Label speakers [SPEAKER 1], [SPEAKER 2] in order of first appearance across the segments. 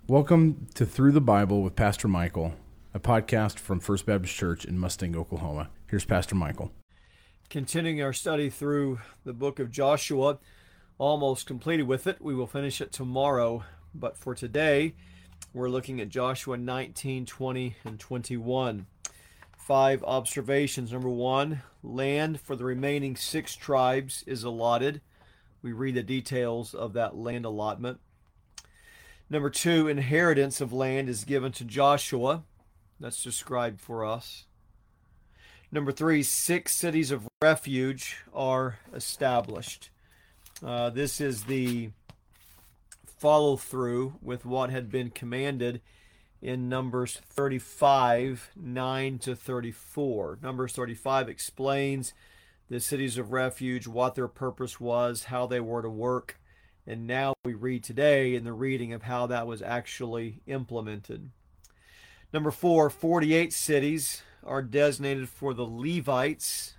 [SPEAKER 1] Welcome to Through the Bible with Pastor Michael, a podcast from First Baptist Church in Mustang, Oklahoma. Here's Pastor Michael.
[SPEAKER 2] Continuing our study through the book of Joshua, almost completed with it. We will finish it tomorrow, but for today, we're looking at Joshua 19, 20, and 21. 5 observations. Number 1, land for the remaining 6 tribes is allotted. We read the details of that land allotment. Number 2, inheritance of land is given to Joshua. That's described for us. Number 3, 6 cities of refuge are established. This is the follow-through with what had been commanded in Numbers 35, 9 to 34. Numbers 35 explains the cities of refuge, what their purpose was, how they were to work. And now we read today in the reading of how that was actually implemented. Number 4, 48 cities are designated for the Levites.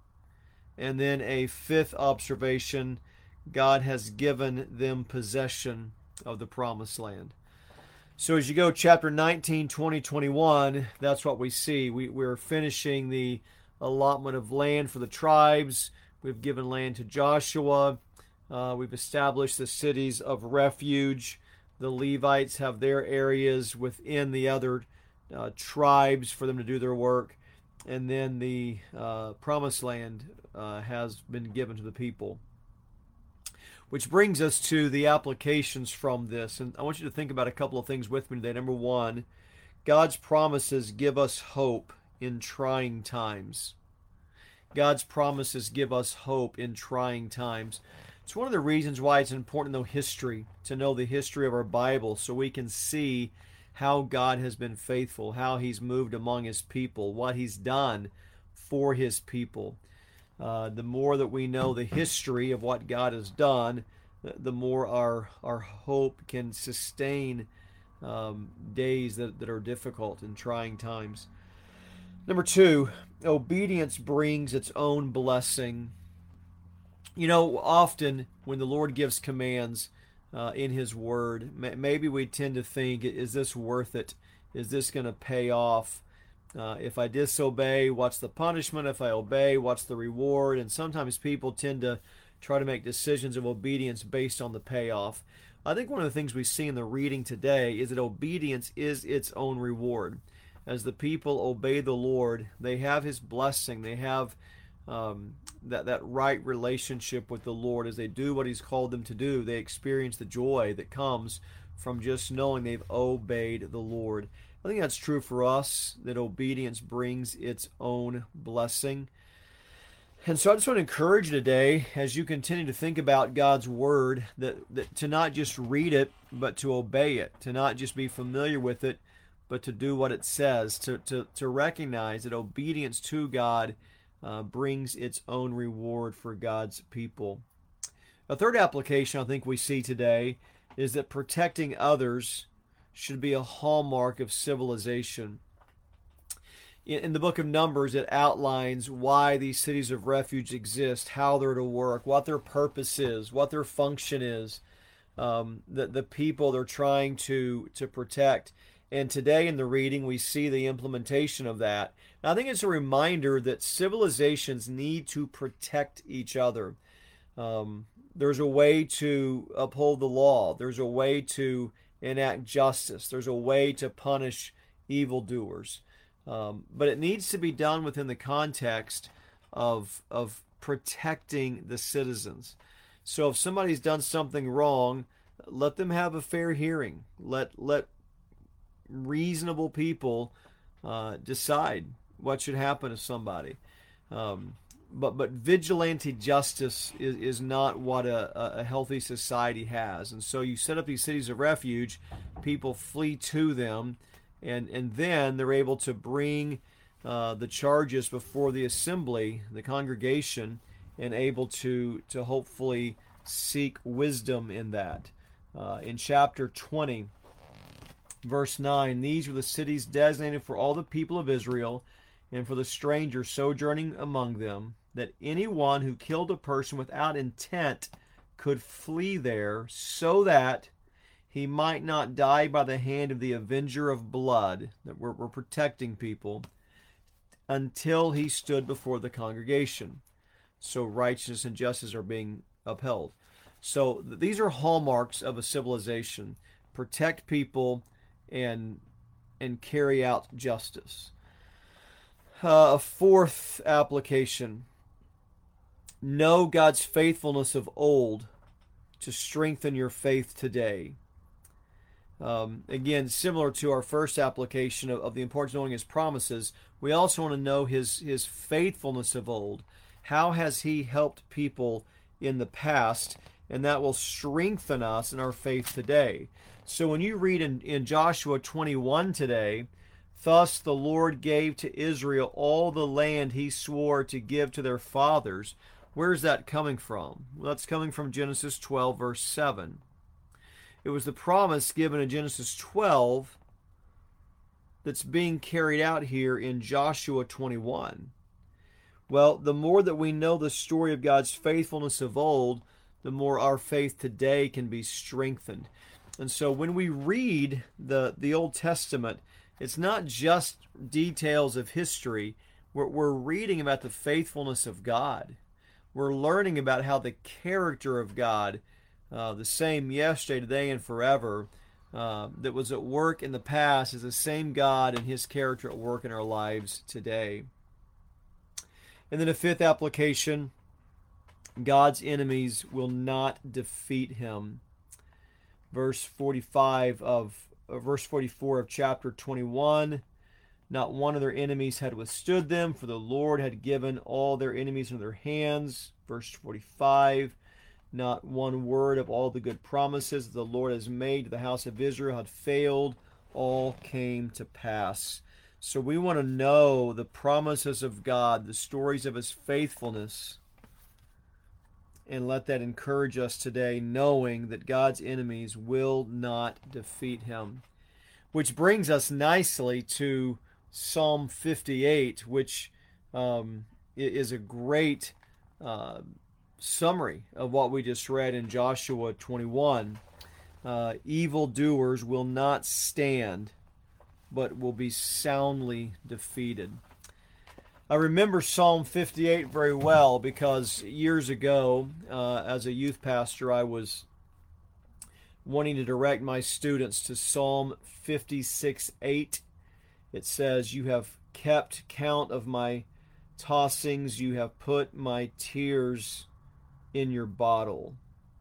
[SPEAKER 2] And then a 5th observation, God has given them possession of the promised land. So as you go chapter 19, 20, 21, that's what we see. We're finishing the allotment of land for the tribes. We've given land to Joshua. We've established the cities of refuge. The Levites have their areas within the other tribes for them to do their work. And then the promised land has been given to the people. Which brings us to the applications from this. And I want you to think about a couple of things with me today. Number 1, God's promises give us hope in trying times. God's promises give us hope in trying times. It's one of the reasons why it's important to know the history of our Bible, so we can see how God has been faithful, how He's moved among His people, what He's done for His people. The more that we know the history of what God has done, the more our hope can sustain days that are difficult and trying times. Number 2, obedience brings its own blessing. You know, often when the Lord gives commands in His Word, maybe we tend to think, is this worth it? Is this going to pay off? If I disobey, what's the punishment? If I obey, what's the reward? And sometimes people tend to try to make decisions of obedience based on the payoff. I think one of the things we see in the reading today is that obedience is its own reward. As the people obey the Lord, they have His blessing. They have that right relationship with the Lord. As they do what He's called them to do, they experience the joy that comes from just knowing they've obeyed the Lord. I think that's true for us, that obedience brings its own blessing. And so I just want to encourage you today, as you continue to think about God's Word, that to not just read it, but to obey it, to not just be familiar with it, but to do what it says, to recognize that obedience to God brings its own reward for God's people. A third application I think we see today is that protecting others should be a hallmark of civilization. In the book of Numbers, it outlines why these cities of refuge exist, how they're to work, what their purpose is, what their function is, the people they're trying to protect. And today in the reading, we see the implementation of that. And I think it's a reminder that civilizations need to protect each other. There's a way to uphold the law. There's a way to enact justice. There's a way to punish evildoers. But it needs to be done within the context of protecting the citizens. So if somebody's done something wrong, let them have a fair hearing. Let reasonable people decide what should happen to somebody. But vigilante justice is not what a healthy society has. And so you set up these cities of refuge, people flee to them, and then they're able to bring the charges before the assembly, the congregation, and able to hopefully seek wisdom in that. In chapter 20, verse 9, these were the cities designated for all the people of Israel and for the stranger sojourning among them, that anyone who killed a person without intent could flee there, so that he might not die by the hand of the avenger of blood, that we're protecting people, until he stood before the congregation. So righteousness and justice are being upheld. So these are hallmarks of a civilization. Protect people and carry out justice. A fourth application. Know God's faithfulness of old to strengthen your faith today. Again, similar to our first application of the importance of knowing His promises, we also want to know His faithfulness of old. How has He helped people in the past? And that will strengthen us in our faith today. So when you read in Joshua 21 today, thus the Lord gave to Israel all the land He swore to give to their fathers. Where's that coming from? Well, that's coming from Genesis 12, verse 7. It was the promise given in Genesis 12 that's being carried out here in Joshua 21. Well, the more that we know the story of God's faithfulness of old, the more our faith today can be strengthened. And so when we read the Old Testament, it's not just details of history. We're reading about the faithfulness of God. We're learning about how the character of God, the same yesterday, today, and forever, that was at work in the past, is the same God and His character at work in our lives today. And then a fifth application, God's enemies will not defeat Him. Verse 44 of chapter 21, not one of their enemies had withstood them, for the Lord had given all their enemies into their hands. Verse 45, not one word of all the good promises that the Lord has made to the house of Israel had failed. All came to pass. So we want to know the promises of God, the stories of His faithfulness, and let that encourage us today, knowing that God's enemies will not defeat Him. Which brings us nicely to Psalm 58, which is a great summary of what we just read in Joshua 21. Evildoers will not stand, but will be soundly defeated. I remember Psalm 58 very well because years ago, as a youth pastor, I was wanting to direct my students to Psalm 56:8. It says, "You have kept count of my tossings, you have put my tears in your bottle."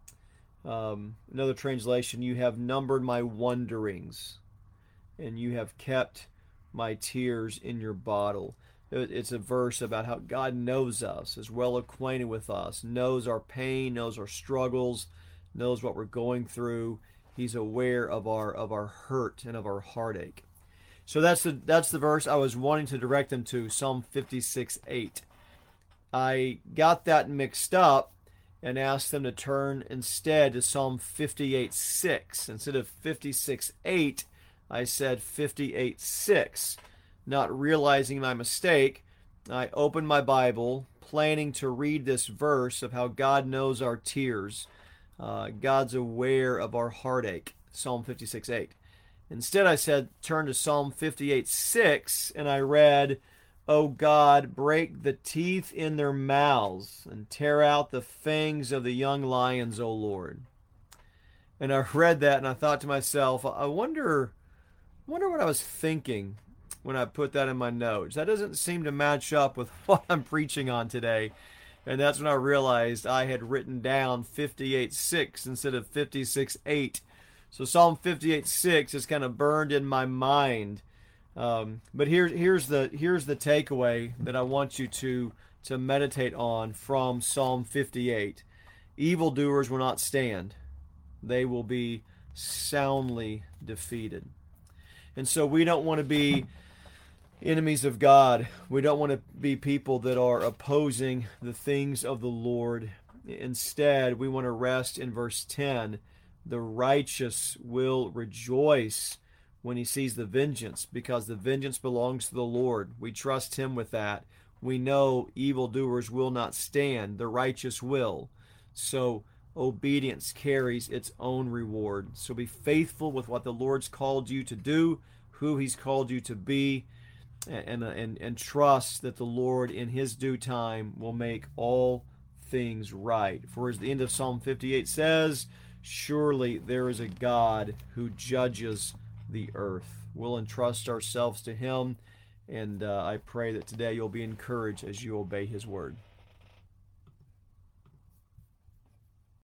[SPEAKER 2] Another translation, "You have numbered my wanderings, and you have kept my tears in your bottle." It's a verse about how God knows us, is well acquainted with us, knows our pain, knows our struggles, knows what we're going through. He's aware of our hurt and of our heartache. So that's the verse I was wanting to direct them to, Psalm 56:8. I got that mixed up and asked them to turn instead to Psalm 58:6. Instead of 56:8, I said 58:6. Not realizing my mistake, I opened my Bible, planning to read this verse of how God knows our tears. God's aware of our heartache, Psalm 56:8. Instead, I said, turn to Psalm 58:6, and I read, "O God, break the teeth in their mouths, and tear out the fangs of the young lions, O Lord." And I read that, and I thought to myself, I wonder what I was thinking when I put that in my notes. That doesn't seem to match up with what I'm preaching on today. And that's when I realized I had written down 58:6 instead of 56:8. So Psalm 58:6 is kind of burned in my mind. But here's the takeaway that I want you to meditate on from Psalm 58. Evildoers will not stand. They will be soundly defeated. And so we don't want to be enemies of God. We don't want to be people that are opposing the things of the Lord. Instead, we want to rest in verse 10. The righteous will rejoice when he sees the vengeance, because the vengeance belongs to the Lord. We trust Him with that. We know evildoers will not stand. The righteous will. So obedience carries its own reward. So be faithful with what the Lord's called you to do, who He's called you to be, and trust that the Lord in His due time will make all things right. For as the end of Psalm 58 says, surely there is a God who judges the earth. We'll entrust ourselves to Him, and I pray that today you'll be encouraged as you obey His word.